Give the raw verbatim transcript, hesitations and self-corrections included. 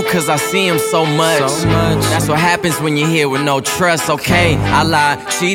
cause I see him so much. So much. That's what happens when you're here with no trust. Okay, I lied, cheated.